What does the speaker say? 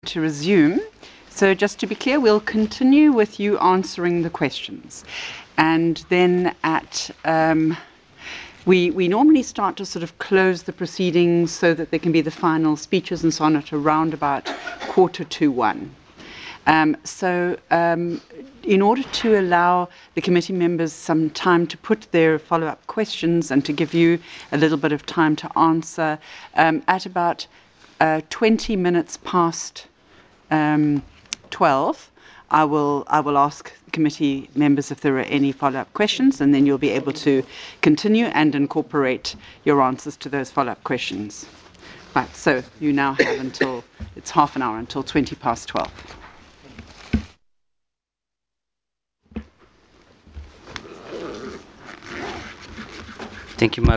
To resume. So just to be clear, we'll continue with you answering the questions. And then we normally start to sort of close the proceedings so that there can be the final speeches and so on at around about 1:45. In order to allow the committee members some time to put their follow-up questions and to give you a little bit of time to answer, at about 20 minutes past 12, I will ask committee members if there are any follow-up questions, and then you'll be able to continue and incorporate your answers to those follow-up questions. Right, so you now have until, it's half an hour until 20 past 12. Thank you, Madam